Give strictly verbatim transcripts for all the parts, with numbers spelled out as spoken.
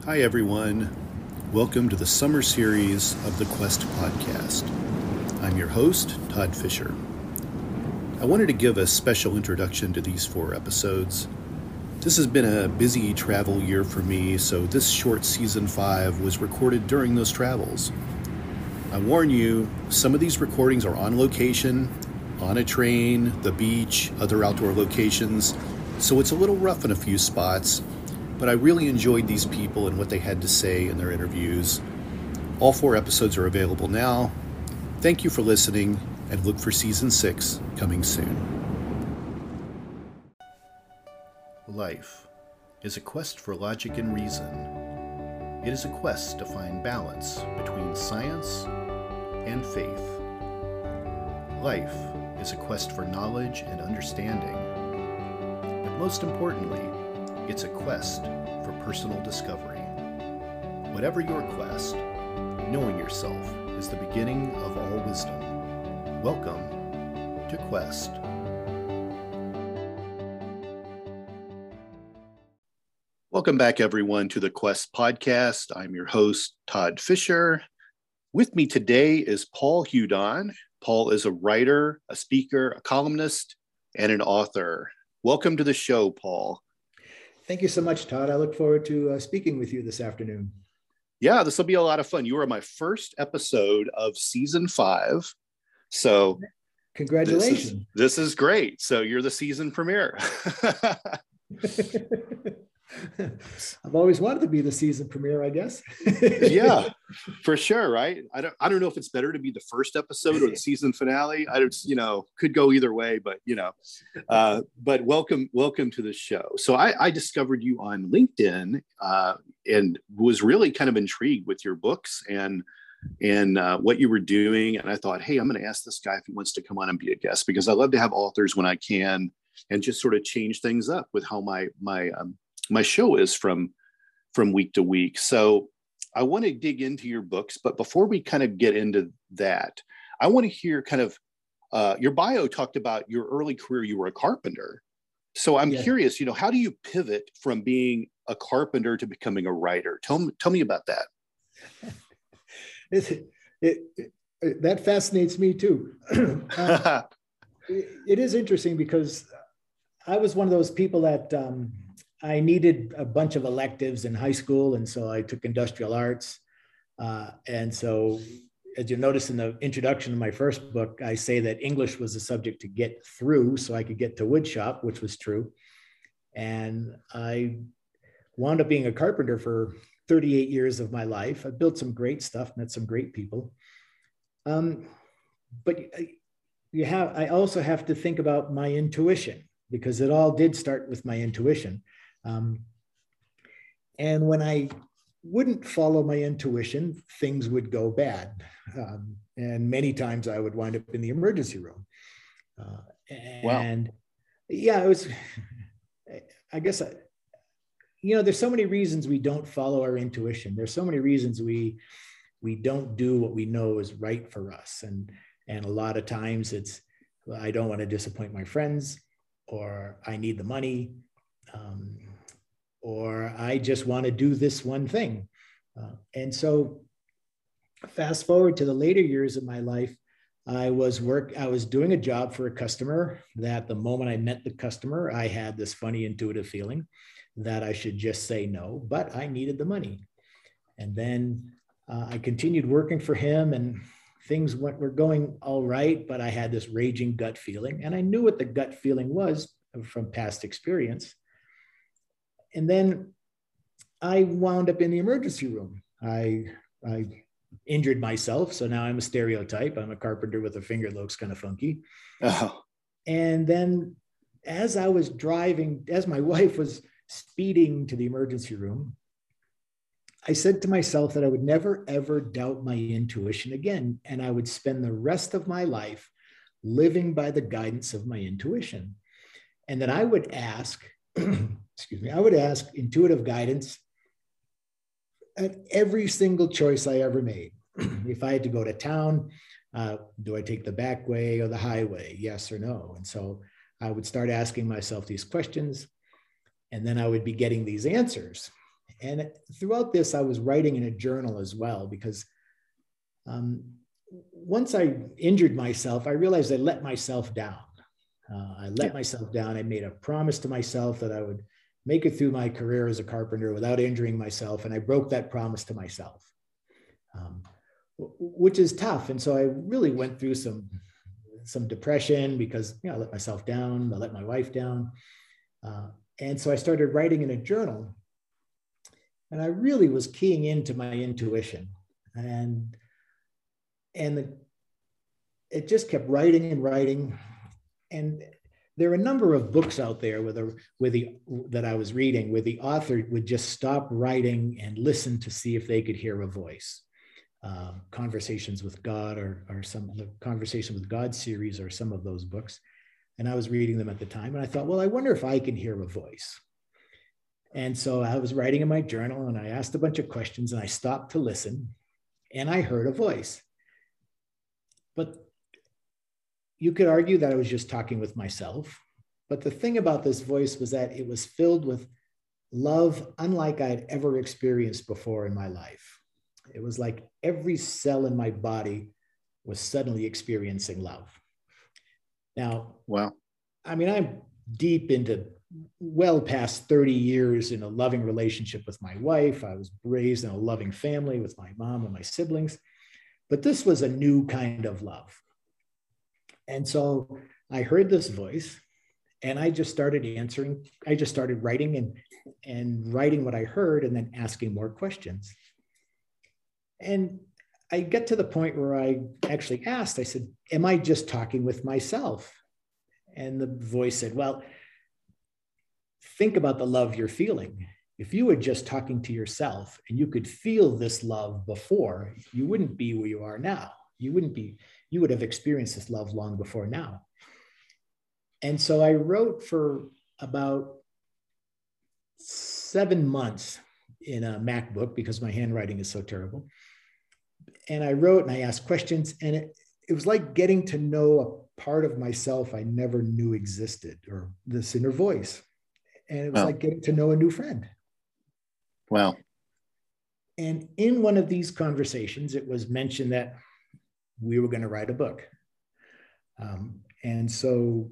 Hi, everyone. Welcome to the summer series of the Quest podcast. I'm your host, Todd Fisher. I wanted to give a special introduction to these four episodes. This has been a busy travel year for me, so this short season five was recorded during those travels. I warn you, some of these recordings are on location, on a train, the beach, other outdoor locations, so it's a little rough in a few spots, but I really enjoyed these people and what they had to say in their interviews. All four episodes are available now. Thank you for listening, and look for season six coming soon. Life is a quest for logic and reason. It is a quest to find balance between science and faith. Life is a quest for knowledge and understanding. But most importantly, it's a quest for personal discovery. Whatever your quest, knowing yourself is the beginning of all wisdom. Welcome to Quest. Welcome back, everyone, to the Quest podcast. I'm your host, Todd Fisher. With me today is Paul Hudon. Paul is a writer, a speaker, a columnist, and an author. Welcome to the show, Paul. Thank you so much, Todd. I look forward to uh, speaking with you this afternoon. Yeah, this will be a lot of fun. You are my first episode of season five. So congratulations. This is, this is great. So you're the season premiere. I've always wanted to be the season premiere, I guess. Yeah, for sure. Right. I don't, I don't know if it's better to be the first episode or the season finale. I don't, you know, could go either way, but, you know, uh, but welcome, welcome to the show. So I, I discovered you on LinkedIn uh, and was really kind of intrigued with your books and, and uh, what you were doing. And I thought, hey, I'm going to ask this guy if he wants to come on and be a guest, because I love to have authors when I can and just sort of change things up with how my, my, um, my show is from from week to week. So I want to dig into your books, but before we kind of get into that, I want to hear kind of uh, your bio talked about your early career. You were a carpenter. So I'm yeah. curious, you know, how do you pivot from being a carpenter to becoming a writer? Tell me, tell me about that. it, it, it, that fascinates me too. um, it, it is interesting because I was one of those people that um, I needed a bunch of electives in high school. And so I took industrial arts. Uh, and so as you notice in the introduction to my first book, I say that English was a subject to get through so I could get to woodshop, which was true. And I wound up being a carpenter for thirty-eight years of my life. I built some great stuff, met some great people. Um, but you have, I also have to think about my intuition, because it all did start with my intuition. Um, and when I wouldn't follow my intuition, things would go bad. Um, and many times I would wind up in the emergency room. Uh, and wow. yeah, it was, I guess, I, you know, there's so many reasons we don't follow our intuition. There's so many reasons we, we don't do what we know is right for us. And, and a lot of times it's, I don't want to disappoint my friends, or I need the money, um, or I just want to do this one thing. Uh, and so fast forward to the later years of my life, I was work, I was doing a job for a customer that the moment I met the customer, I had this funny intuitive feeling that I should just say no, but I needed the money. And then uh, I continued working for him, and things went, were going all right, but I had this raging gut feeling, and I knew what the gut feeling was from past experience. And then I wound up in the emergency room. I, I injured myself, so now I'm a stereotype. I'm a carpenter with a finger that looks kind of funky. Oh. And then as I was driving, as my wife was speeding to the emergency room, I said to myself that I would never, ever doubt my intuition again. And I would spend the rest of my life living by the guidance of my intuition. And then I would ask, excuse me, I would ask intuitive guidance at every single choice I ever made. If I had to go to town, uh, do I take the back way or the highway? Yes or no? And so I would start asking myself these questions, and then I would be getting these answers. And throughout this, I was writing in a journal as well, because um, once I injured myself, I realized I let myself down. Uh, I let yeah. myself down. I made a promise to myself that I would make it through my career as a carpenter without injuring myself. And I broke that promise to myself, um, which is tough. And so I really went through some, some depression because, you know, I let myself down. I let my wife down. Uh, and so I started writing in a journal, and I really was keying into my intuition, and, and the, it just kept writing and writing. And there are a number of books out there where the, where the, that I was reading, where the author would just stop writing and listen to see if they could hear a voice. Uh, Conversations with God, or, or some of the Conversation with God series, or some of those books. And I was reading them at the time, and I thought, well, I wonder if I can hear a voice. And so I was writing in my journal, and I asked a bunch of questions, and I stopped to listen, and I heard a voice. But you could argue that I was just talking with myself. But the thing about this voice was that it was filled with love unlike I'd ever experienced before in my life. It was like every cell in my body was suddenly experiencing love. Now, wow. I mean, I'm deep into well past thirty years in a loving relationship with my wife. I was raised in a loving family with my mom and my siblings, but this was a new kind of love. And so I heard this voice, and I just started answering. I just started writing and, and writing what I heard, and then asking more questions. And I get to the point where I actually asked, I said, am I just talking with myself? And the voice said, well, think about the love you're feeling. If you were just talking to yourself and you could feel this love before, you wouldn't be where you are now. You wouldn't be, you would have experienced this love long before now. And so I wrote for about seven months in a MacBook because my handwriting is so terrible. And I wrote and I asked questions, and it, it was like getting to know a part of myself I never knew existed, or this inner voice. And it was wow. like getting to know a new friend. Wow. And in one of these conversations, it was mentioned that we were going to write a book. Um, and so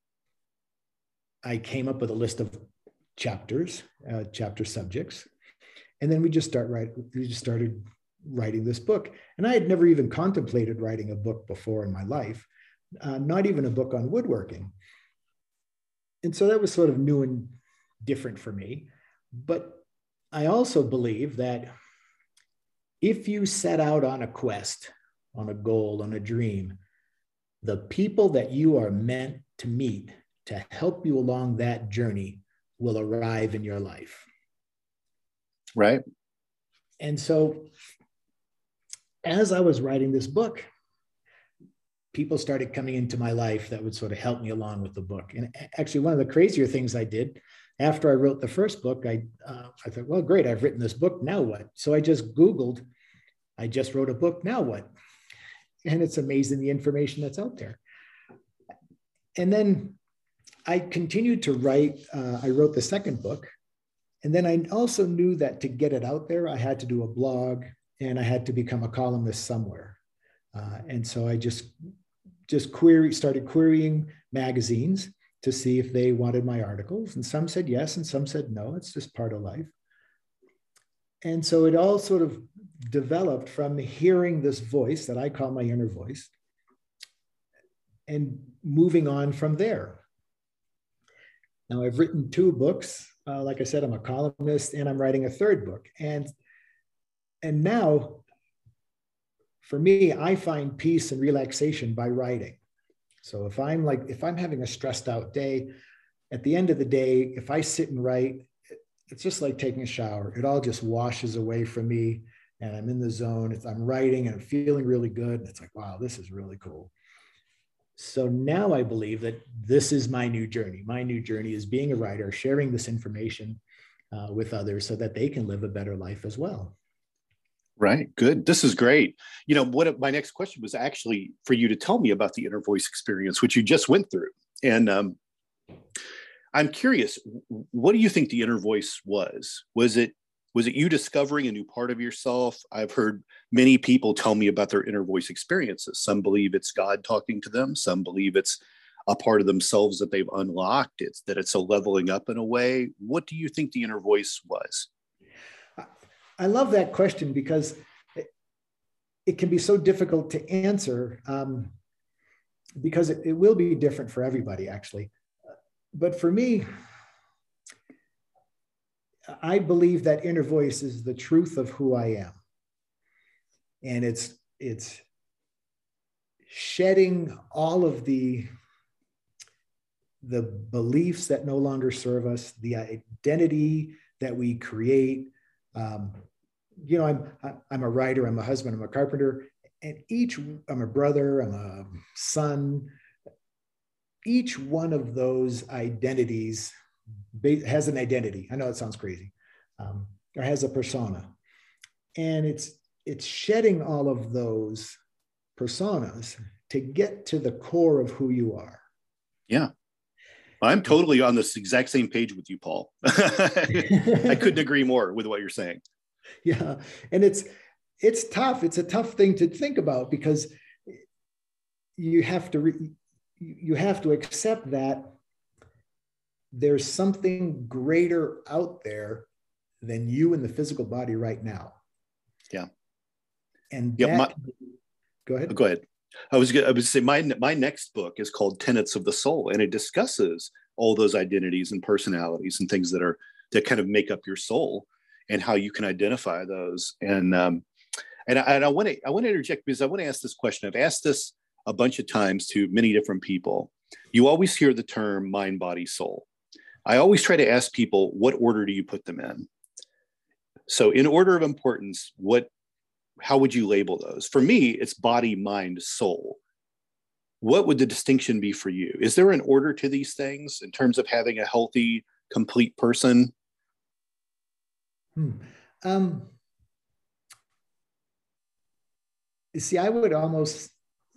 I came up with a list of chapters, uh, chapter subjects, and then we just start writing, we just started writing this book. And I had never even contemplated writing a book before in my life, uh, not even a book on woodworking. And so that was sort of new and different for me. But I also believe that if you set out on a quest, on a goal, on a dream, the people that you are meant to meet to help you along that journey will arrive in your life. Right. And so as I was writing this book, people started coming into my life that would sort of help me along with the book. And actually, one of the crazier things I did after I wrote the first book, I, uh, I thought, well, great, I've written this book, now what? So I just Googled, I just wrote a book, now what? And it's amazing the information that's out there. And then I continued to write, uh, I wrote the second book. And then I also knew that to get it out there, I had to do a blog, and I had to become a columnist somewhere. Uh, and so I just, just query, started querying magazines to see if they wanted my articles. And some said yes, and some said no, it's just part of life. And so it all sort of developed from hearing this voice that I call my inner voice, and moving on from there. Now I've written two books. Uh, like I said, I'm a columnist, and I'm writing a third book. And, and now, for me, I find peace and relaxation by writing. So if I'm like, if I'm having a stressed out day, at the end of the day, if I sit and write, it's just like taking a shower. It all just washes away from me, and I'm in the zone. It's, I'm writing and I'm feeling really good. And it's like, wow, this is really cool. So now I believe that this is my new journey. My new journey is being a writer, sharing this information uh, with others so that they can live a better life as well. Right. Good. This is great. You know, what my next question was actually for you to tell me about the inner voice experience, which you just went through. And um, I'm curious, what do you think the inner voice was? Was it Was it you discovering a new part of yourself? I've heard many people tell me about their inner voice experiences. Some believe it's God talking to them. Some believe it's a part of themselves that they've unlocked. It's that it's a leveling up in a way. What do you think the inner voice was? I love that question because it, it can be so difficult to answer um, because it, it will be different for everybody, actually. But for me, I believe that inner voice is the truth of who I am. And it's, it's shedding all of the, the beliefs that no longer serve us, the identity that we create. Um, you know, I'm, I'm a writer, I'm a husband, I'm a carpenter, and each, I'm a brother, I'm a son. Each one of those identities has an identity. I know it sounds crazy, um, or has a persona. And it's, it's shedding all of those personas to get to the core of who you are. Yeah. I'm totally on this exact same page with you, Paul. I couldn't agree more with what you're saying. Yeah. And it's, it's tough. It's a tough thing to think about because you have to, re- you have to accept that there's something greater out there than you in the physical body right now. Yeah. And yeah, that, my, go ahead. Go ahead. I was going to say my, my next book is called Tenets of the Soul, and it discusses all those identities and personalities and things that are, that kind of make up your soul and how you can identify those. And, um, and I, and I want to, I want to interject because I want to ask this question. I've asked this a bunch of times to many different people. You always hear the term mind, body, soul. I always try to ask people, what order do you put them in? So in order of importance, what, how would you label those? For me, it's body, mind, soul. What would the distinction be for you? Is there an order to these things in terms of having a healthy, complete person? Hmm. Um, see, I would almost,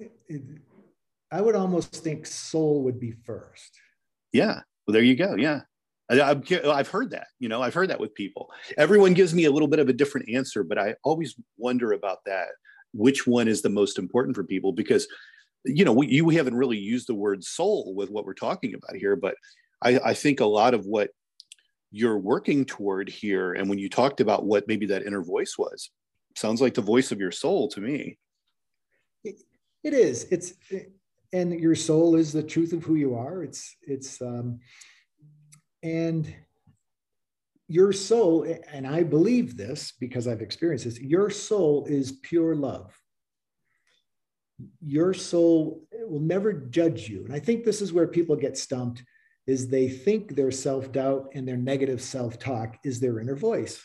I would almost think soul would be first. Yeah. Well, there you go. Yeah. I, I've, I've heard that, you know, I've heard that with people. Everyone gives me a little bit of a different answer, but I always wonder about that. Which one is the most important for people? Because, you know, we, you we haven't really used the word soul with what we're talking about here, but I, I think a lot of what you're working toward here, and when you talked about what maybe that inner voice was, sounds like the voice of your soul to me. It, it is. It's, and your soul is the truth of who you are. It's, it's, um, and your soul, and I believe this because I've experienced this, your soul is pure love. Your soul will never judge you. And I think this is where people get stumped, is they think their self-doubt and their negative self-talk is their inner voice.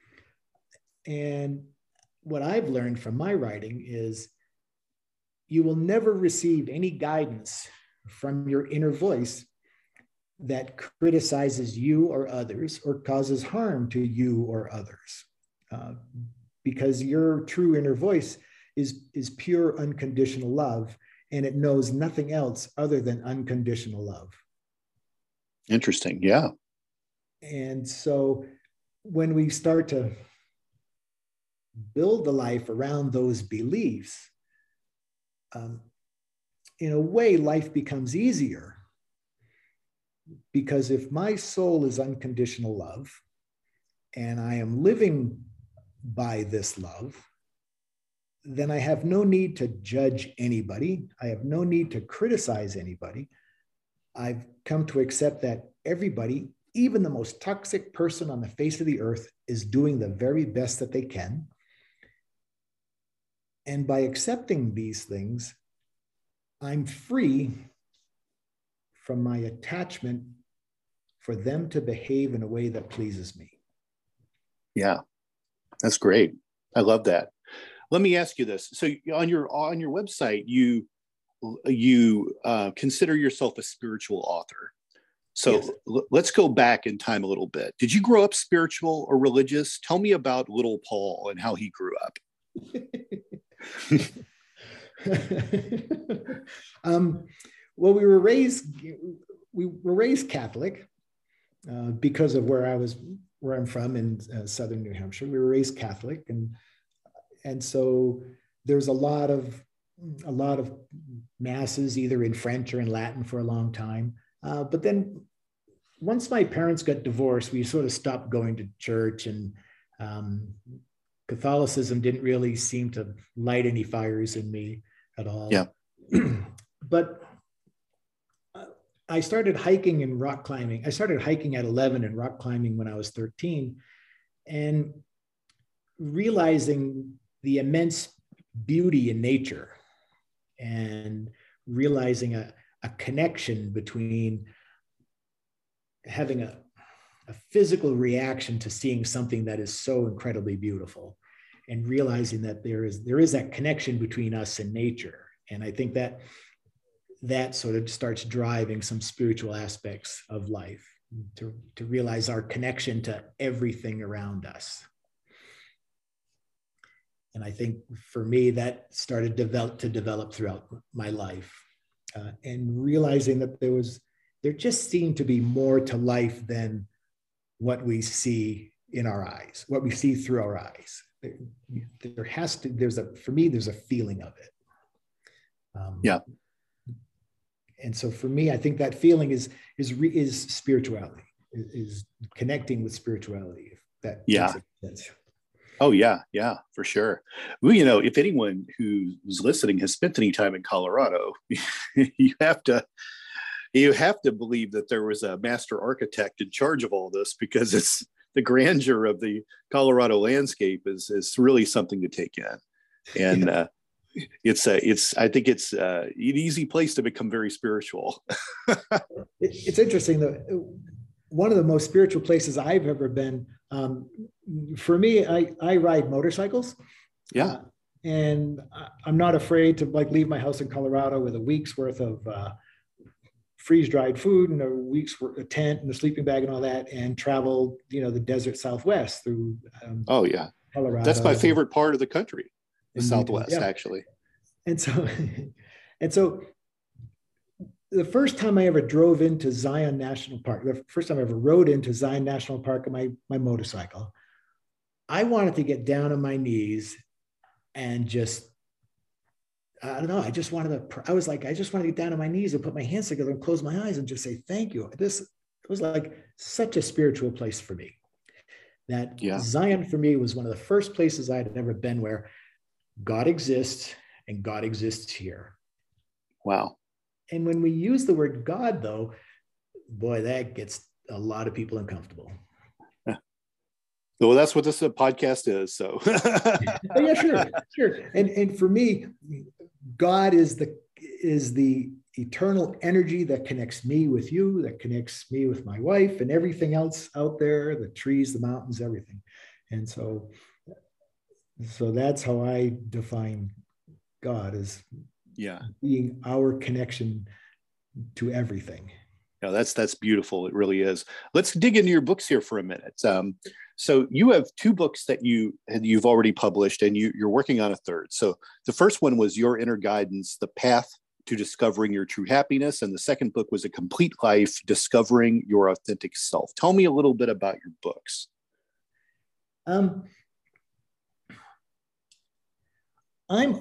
And what I've learned from my writing is you will never receive any guidance from your inner voice that criticizes you or others or causes harm to you or others. Uh, because your true inner voice is, is pure unconditional love, and it knows nothing else other than unconditional love. Interesting. Yeah. And so when we start to build the life around those beliefs, um, in a way, life becomes easier. Because if my soul is unconditional love, and I am living by this love, then I have no need to judge anybody. I have no need to criticize anybody. I've come to accept that everybody, even the most toxic person on the face of the earth, is doing the very best that they can. And by accepting these things, I'm free from my attachment for them to behave in a way that pleases me. Yeah, that's great. I love that. Let me ask you this. So on your on your website, you you uh, consider yourself a spiritual author. So yes. l- let's go back in time a little bit. Did you grow up spiritual or religious? Tell me about little Paul and how he grew up. um, well, we were raised we were raised Catholic uh, because of where I was where I'm from in uh, southern New Hampshire, we were raised Catholic, and and so there's a lot of a lot of masses either in French or in Latin for a long time. Uh, but then once my parents got divorced, we sort of stopped going to church, and um, Catholicism didn't really seem to light any fires in me at all. Yeah. But I started hiking and rock climbing. I started hiking at eleven and rock climbing when I was thirteen, and realizing the immense beauty in nature and realizing a, a connection between having a, a physical reaction to seeing something that is so incredibly beautiful, and realizing that there is there is that connection between us and nature. And I think that that sort of starts driving some spiritual aspects of life, to, to realize our connection to everything around us. And I think for me, that started develop, to develop throughout my life, uh, and realizing that there was, there just seemed to be more to life than what we see in our eyes, what we see through our eyes. There, there has to, there's a, for me, there's a feeling of it. Um, yeah. And so for me, I think that feeling is, is, re, is spirituality, is, is connecting with spirituality. If that yeah. makes sense. Oh yeah, yeah, for sure. Well, you know, if anyone who's listening has spent any time in Colorado, you have to, you have to believe that there was a master architect in charge of all this, because it's the grandeur of the Colorado landscape is is really something to take in, and yeah. uh, it's a, it's I think it's uh, an easy place to become very spiritual. it, it's interesting though. One of the most spiritual places I've ever been. Um, for me, I, I ride motorcycles. Yeah. Uh, and I'm not afraid to like leave my house in Colorado with a week's worth of uh, freeze-dried food and a week's worth, a tent and a sleeping bag and all that, and travel, you know, the desert Southwest through. Um, oh yeah. Colorado. That's my favorite part of the country, the Southwest, yeah. actually. And so, and so the first time I ever drove into Zion National Park, the first time I ever rode into Zion National Park on my, my motorcycle, I wanted to get down on my knees and just, I don't know, I just wanted to, I was like, I just wanted to get down on my knees and put my hands together and close my eyes and just say, thank you. This, it was like such a spiritual place for me. That yeah. Zion for me was one of the first places I had ever been where God exists and God exists here. Wow. And when we use the word God, though, boy, that gets a lot of people uncomfortable. Well, that's what this podcast is. So, oh, yeah, sure, sure. And and for me, God is the is the eternal energy that connects me with you, that connects me with my wife, and everything else out there, the trees, the mountains, everything. And so, so that's how I define God, as yeah, being our connection to everything. Yeah, that's that's beautiful. It really is. Let's dig into your books here for a minute. Um, so you have two books that you you've already published, and you, you're working on a third. So the first one was Your Inner Guidance: The Path to Discovering Your True Happiness, and the second book was A Complete Life: Discovering Your Authentic Self. Tell me a little bit about your books. Um, I'm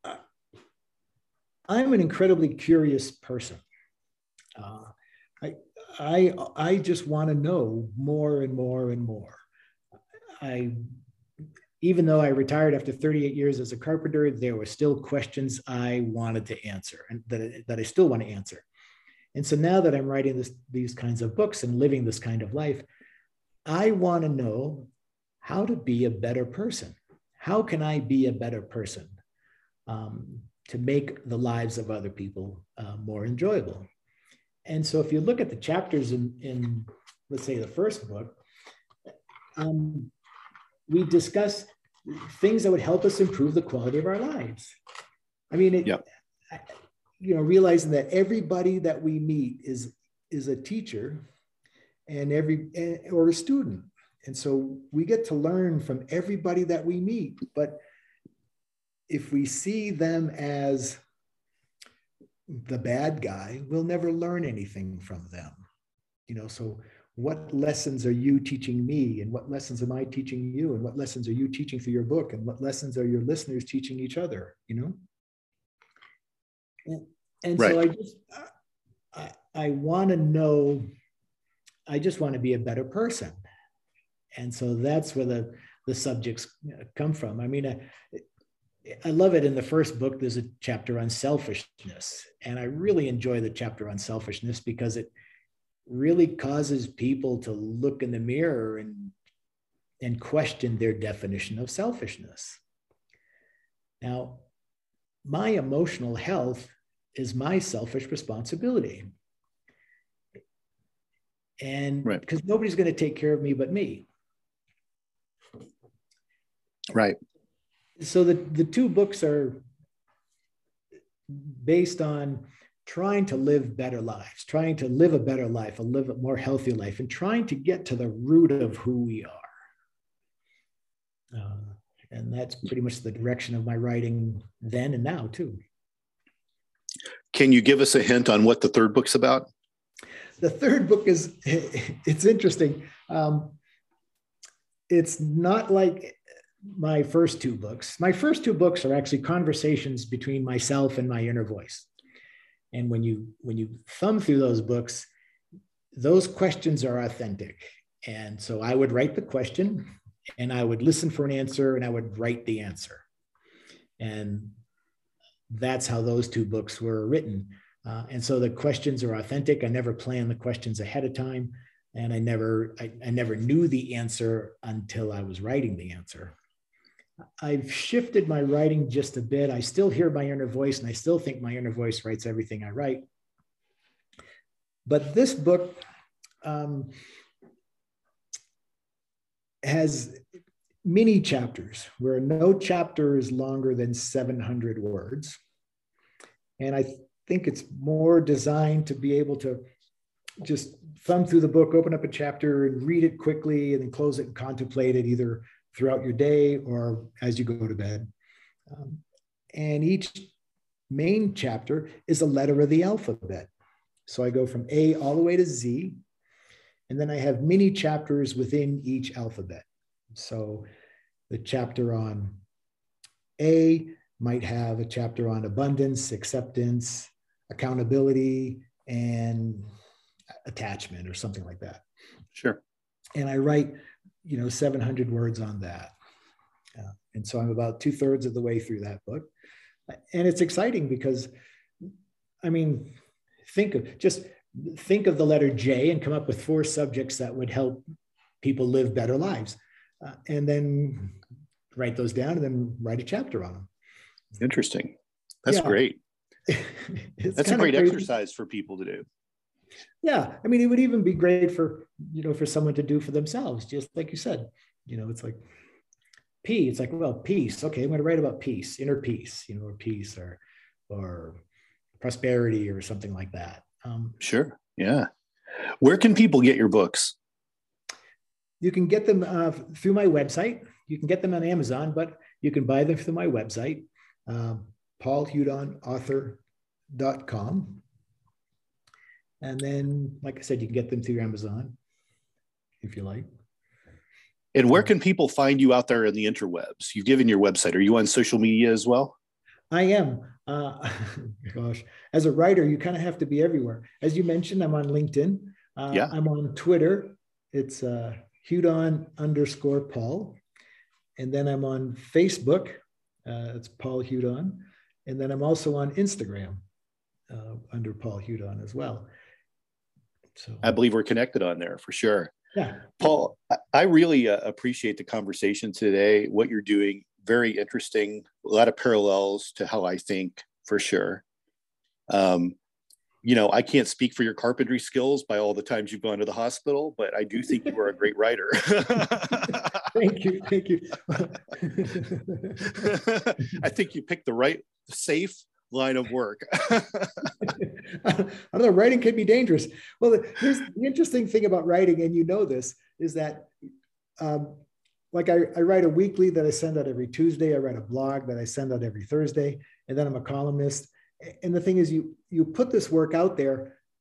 I'm an incredibly curious person. Uh, I, I, I just want to know more and more and more. I, even though I retired after thirty-eight years as a carpenter, there were still questions I wanted to answer, and that, that I still want to answer. And so now that I'm writing this, these kinds of books and living this kind of life, I want to know how to be a better person. How can I be a better person um, to make the lives of other people uh, more enjoyable? And so if you look at the chapters in, in let's say, the first book, um, we discuss things that would help us improve the quality of our lives. I mean, it, yep. you know, realizing that everybody that we meet is, is a teacher and every, or a student. And so we get to learn from everybody that we meet. But if we see them as the bad guy, we'll never learn anything from them. You know, so what lessons are you teaching me? And what lessons am I teaching you? And what lessons are you teaching through your book? And what lessons are your listeners teaching each other, you know? And, and right. so I just, I, I want to know, I just want to be a better person. And so that's where the, the subjects come from. I mean, I, I love it. In the first book, there's a chapter on selfishness. And I really enjoy the chapter on selfishness because it really causes people to look in the mirror and, and question their definition of selfishness. Now, my emotional health is my selfish responsibility. And because right. nobody's going to take care of me but me. Right. So the, the two books are based on trying to live better lives, trying to live a better life, a live a more healthy life, and trying to get to the root of who we are. Uh, and that's pretty much the direction of my writing then and now too. Can you give us a hint on what the third book's about? The third book is, it's interesting. Um, it's not like my first two books. My first two books are actually conversations between myself and my inner voice. And when you when you thumb through those books, those questions are authentic. And so I would write the question and I would listen for an answer and I would write the answer. And that's how those two books were written. Uh, and so the questions are authentic. I never planned the questions ahead of time. And I never, I, I never knew the answer until I was writing the answer. I've shifted my writing just a bit. I still hear my inner voice and I still think my inner voice writes everything I write. But this book um, has mini chapters where no chapter is longer than seven hundred words. And I think it's more designed to be able to just thumb through the book, open up a chapter and read it quickly and then close it and contemplate it either throughout your day or as you go to bed. Um, and each main chapter is a letter of the alphabet. So I go from A all the way to Z, and then I have mini chapters within each alphabet. So the chapter on A might have a chapter on abundance, acceptance, accountability, and attachment or something like that. Sure. And I write you know, seven hundred words on that. Uh, and so I'm about two thirds of the way through that book. And it's exciting because, I mean, think of, just think of the letter J and come up with four subjects that would help people live better lives. Uh, and then write those down and then write a chapter on them. Interesting. That's yeah. great. That's a great crazy. exercise for people to do. Yeah, I mean, it would even be great for, you know, for someone to do for themselves, just like you said. You know, it's like P, it's like, well, peace. Okay, I'm going to write about peace, inner peace, you know, or peace or, or prosperity or something like that. Um, sure, yeah. Where can people get your books? You can get them uh, through my website. You can get them on Amazon, but you can buy them through my website, um, paul hudon author dot com. And then, like I said, you can get them through Amazon if you like. And where can people find you out there in the interwebs? You've given your website. Are you on social media as well? I am. Uh, gosh, as a writer, you kind of have to be everywhere. As you mentioned, I'm on LinkedIn. Uh, yeah. I'm on Twitter. It's uh, Hudon underscore Paul. And then I'm on Facebook. Uh, it's Paul Hudon. And then I'm also on Instagram uh, under Paul Hudon as well. So I believe we're connected on there for sure. Yeah. Paul, I really uh, appreciate the conversation today. What you're doing, very interesting. A lot of parallels to how I think for sure. Um, you know, I can't speak for your carpentry skills by all the times you've gone to the hospital, but I do think you are a great writer. Thank you. Thank you. I think you picked the right, safe line of work. I don't know, writing can be dangerous. Well, here's the interesting thing about writing, and you know this, is that um, like I, I write a weekly that I send out every Tuesday. I write a blog that I send out every Thursday, and then I'm a columnist. And the thing is, you you put this work out there,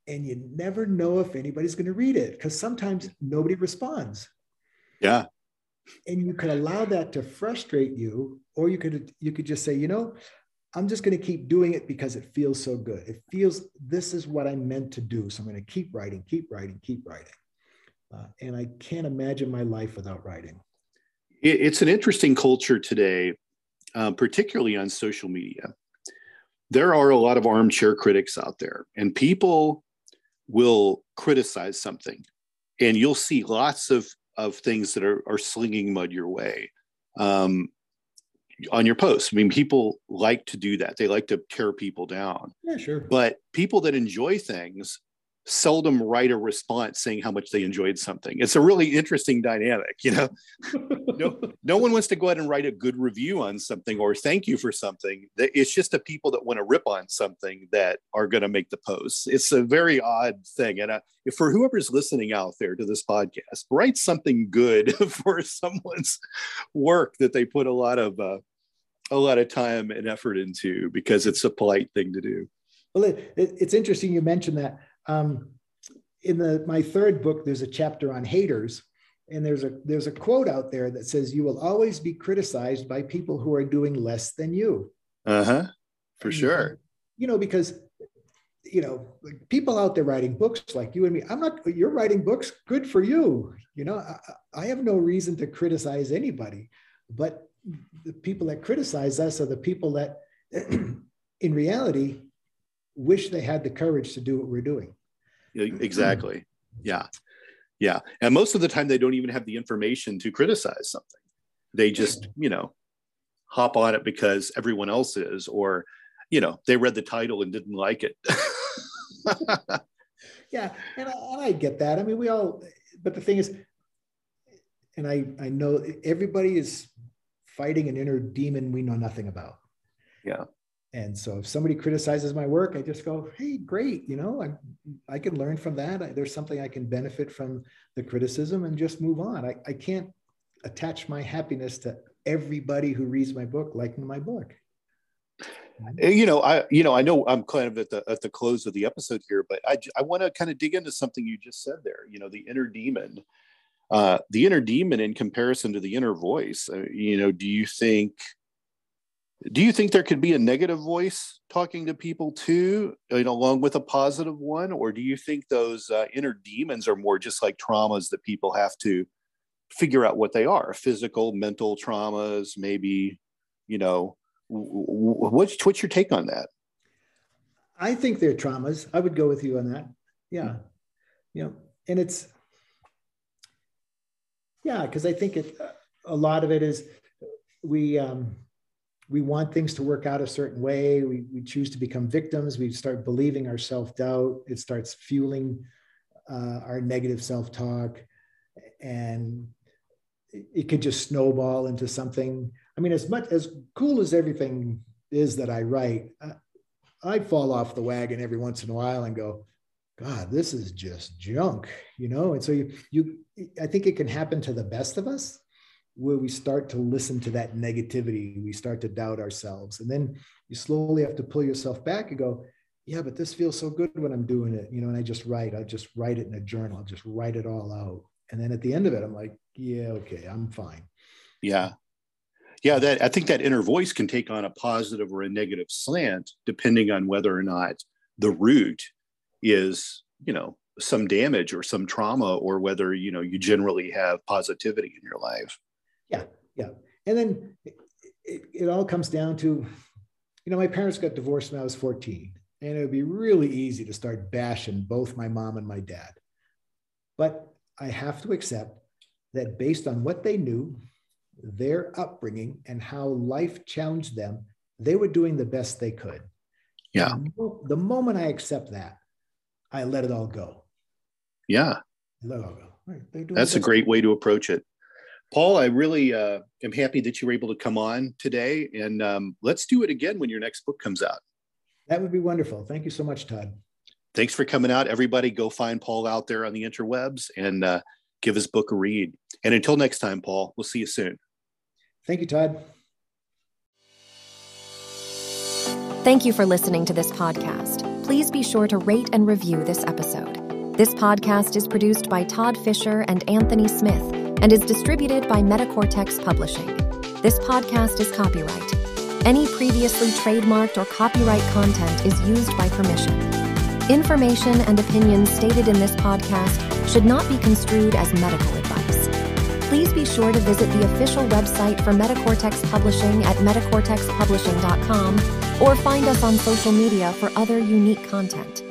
and you never know if anybody's going to read it because sometimes nobody responds. Yeah. And you could allow that to frustrate you, or you could you could just say, you know, I'm just going to keep doing it because it feels so good. It feels this is what I'm meant to do. So I'm going to keep writing, keep writing, keep writing. Uh, and I can't imagine my life without writing. It, it's an interesting culture today, uh, particularly on social media. There are a lot of armchair critics out there, and people will criticize something, and you'll see lots of, of things that are, are slinging mud your way. Um, on your posts. I mean, people like to do that. They like to tear people down. Yeah, sure. But people that enjoy things seldom write a response saying how much they enjoyed something. It's a really interesting dynamic, you know. no, no one wants to go ahead and write a good review on something or thank you for something. It's just the people that want to rip on something that are going to make the posts. It's a very odd thing. And uh, for whoever's listening out there to this podcast, write something good for someone's work that they put a lot of uh, a lot of time and effort into, because it's a polite thing to do. Well, it, it, it's interesting you mentioned that. Um, in the my third book, there's a chapter on haters, and there's a there's a quote out there that says, "You will always be criticized by people who are doing less than you." Uh huh. For and, sure. You know, because you know, people out there writing books like you and me. I'm not. You're writing books. Good for you. You know, I, I have no reason to criticize anybody, but the people that criticize us are the people that, in reality, wish they had the courage to do what we're doing. Exactly. Yeah. Yeah. And most of the time, they don't even have the information to criticize something. They just, you know, hop on it because everyone else is, or, you know, they read the title and didn't like it. Yeah. And I, and I get that. I mean, we all, but the thing is, and I, I know everybody is fighting an inner demon we know nothing about. Yeah. And so if somebody criticizes my work, I just go, hey, great. You know, I, I can learn from that. I, there's something I can benefit from the criticism and just move on. I, I can't attach my happiness to everybody who reads my book liking my book. You know, I, you know, I know I'm kind of at the, at the close of the episode here, but I, I want to kind of dig into something you just said there, you know, the inner demon, uh, the inner demon in comparison to the inner voice. Uh, you know, do you think, Do you think there could be a negative voice talking to people too, you know, along with a positive one? Or do you think those uh, inner demons are more just like traumas that people have to figure out what they are? Physical, mental traumas, maybe, you know, what's, what's your take on that? I think they're traumas. I would go with you on that. Yeah. You know, and it's, yeah, because I think it, a lot of it is we, um, we want things to work out a certain way. We, we choose to become victims. We start believing our self-doubt. It starts fueling uh, our negative self-talk. And it, it could just snowball into something. I mean, as much as cool as everything is that I write, I, I fall off the wagon every once in a while and go, God, this is just junk, you know? And so you, you, I think it can happen to the best of us, where we start to listen to that negativity, we start to doubt ourselves. And then you slowly have to pull yourself back and go, yeah, but this feels so good when I'm doing it, you know, and I just write, I just write it in a journal, I'll just write it all out. And then at the end of it, I'm like, yeah, okay, I'm fine. Yeah. Yeah, that I think that inner voice can take on a positive or a negative slant, depending on whether or not the root is, you know, some damage or some trauma, or whether, you know, you generally have positivity in your life. Yeah, yeah. And then it, it, it all comes down to, you know, my parents got divorced when I was fourteen, and it would be really easy to start bashing both my mom and my dad. But I have to accept that based on what they knew, their upbringing, and how life challenged them, they were doing the best they could. Yeah. And the moment I accept that, I let it all go. Yeah. I let it all go. Right. That's a great way to approach it. Paul, I really uh, am happy that you were able to come on today, and um, let's do it again when your next book comes out. That would be wonderful. Thank you so much, Todd. Thanks for coming out. Everybody go find Paul out there on the interwebs and uh, give his book a read. And until next time, Paul, we'll see you soon. Thank you, Todd. Thank you for listening to this podcast. please be sure to rate and review this episode. This podcast is produced by Todd Fisher and Anthony Smith and is distributed by Metacortex Publishing. This podcast is copyright. Any previously trademarked or copyright content is used by permission. Information and opinions stated in this podcast should not be construed as medical advice. Please be sure to visit the official website for Metacortex Publishing at metacortex publishing dot com or find us on social media for other unique content.